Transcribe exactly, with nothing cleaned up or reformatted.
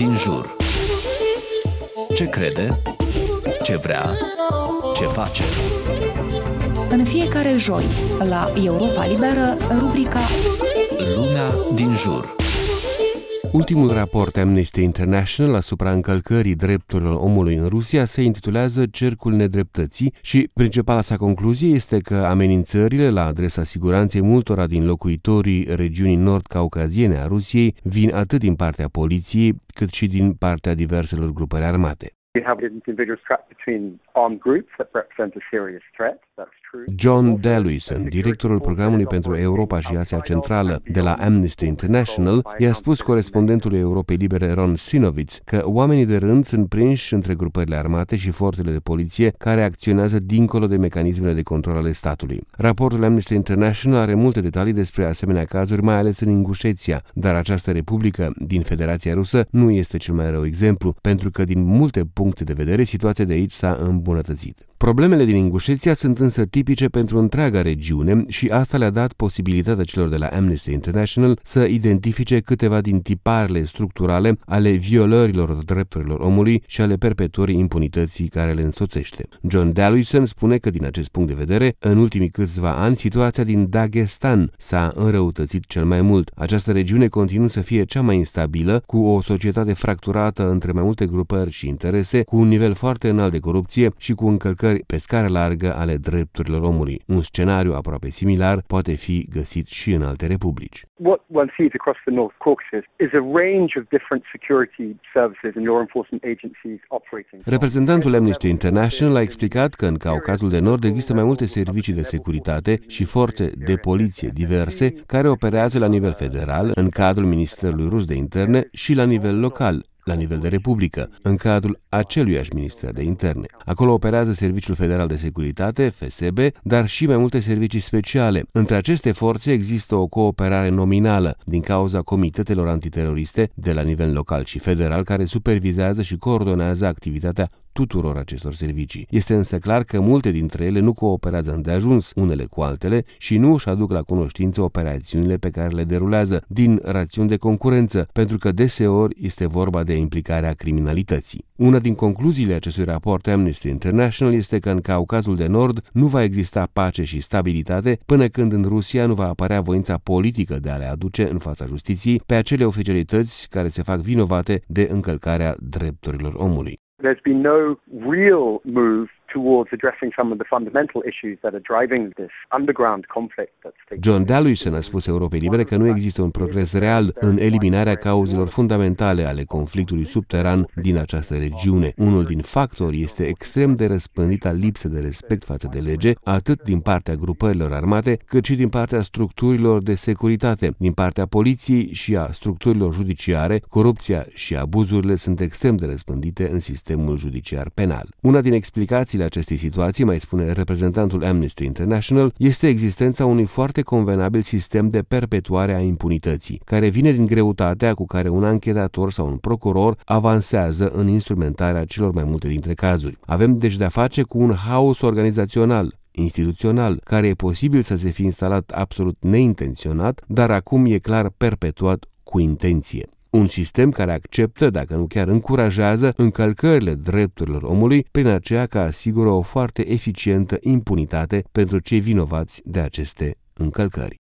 din jur. Ce crede? Ce vrea? Ce face? În fiecare joi, la Europa Liberă, rubrica Lumea din jur. Ultimul raport Amnesty International asupra încălcării drepturilor omului în Rusia se intitulează Cercul Nedreptății și principala sa concluzie este că amenințările la adresa siguranței multora din locuitorii regiunii nord-caucaziene a Rusiei vin atât din partea poliției cât și din partea diverselor grupări armate. John Daluisen, directorul programului pentru Europa și Asia Centrală de la Amnesty International, i-a spus corespondentului Europei Libere Ron Sinovic că oamenii de rând sunt prinși între grupările armate și forțele de poliție care acționează dincolo de mecanismele de control ale statului. Raportul Amnesty International are multe detalii despre asemenea cazuri, mai ales în Ingușeția, dar această republică din Federația Rusă nu este cel mai rău exemplu, pentru că din multe puncte de vedere situația de aici s-a îmbunătățit. Problemele din Ingușeția sunt însă tipice pentru întreaga regiune și asta le-a dat posibilitatea celor de la Amnesty International să identifice câteva din tiparele structurale ale violărilor drepturilor omului și ale perpetuării impunității care le însoțește. John Daluisen spune că din acest punct de vedere, în ultimii câțiva ani, situația din Dagestan s-a înrăutățit cel mai mult. Această regiune continuă să fie cea mai instabilă, cu o societate fracturată între mai multe grupări și interese, cu un nivel foarte înalt de corupție și cu încălcări pe scară largă ale drepturilor omului. Un scenariu aproape similar poate fi găsit și în alte republici. What one sees across the North Caucasus is a range of different security services and law enforcement agencies operating. Reprezentantul Amnesty International a explicat că în Caucazul de Nord există mai multe servicii de securitate și forțe de poliție diverse care operează la nivel federal, în cadrul Ministerului Rus de Interne și la nivel local, la nivel de republică, în cadrul aceluiași Minister de Interne. Acolo operează Serviciul Federal de Securitate, F S B, dar și mai multe servicii speciale. Între aceste forțe există o cooperare nominală din cauza comitetelor antiteroriste de la nivel local și federal care supervizează și coordonează activitatea tuturor acestor servicii. Este însă clar că multe dintre ele nu cooperează îndeajuns unele cu altele și nu își aduc la cunoștință operațiunile pe care le derulează din rațiuni de concurență, pentru că deseori este vorba de implicarea criminalității. Una din concluziile acestui raport Amnesty International este că în Caucazul de Nord nu va exista pace și stabilitate până când în Rusia nu va apărea voința politică de a le aduce în fața justiției pe acele oficialități care se fac vinovate de încălcarea drepturilor omului. There's been no real move towards addressing some of the fundamental issues that are driving this underground conflict that's taking place. John Daluisen a spus Europei Libere că nu există un progres real în eliminarea cauzelor fundamentale ale conflictului subteran din această regiune. Unul din factori este extrem de răspândita lipsă de respect față de lege, atât din partea grupărilor armate, cât și din partea structurilor de securitate, din partea poliției și a structurilor judiciare. Corupția și abuzurile sunt extrem de răspândite în sistemul judiciar penal. Una din explicațiile acestei situații, mai spune reprezentantul Amnesty International, este existența unui foarte convenabil sistem de perpetuare a impunității, care vine din greutatea cu care un anchetator sau un procuror avansează în instrumentarea celor mai multe dintre cazuri. Avem deci de-a face cu un haos organizațional, instituțional, care e posibil să se fi instalat absolut neintenționat, dar acum e clar perpetuat cu intenție. Un sistem care acceptă, dacă nu chiar încurajează, încălcările drepturilor omului, prin aceea că asigură o foarte eficientă impunitate pentru cei vinovați de aceste încălcări.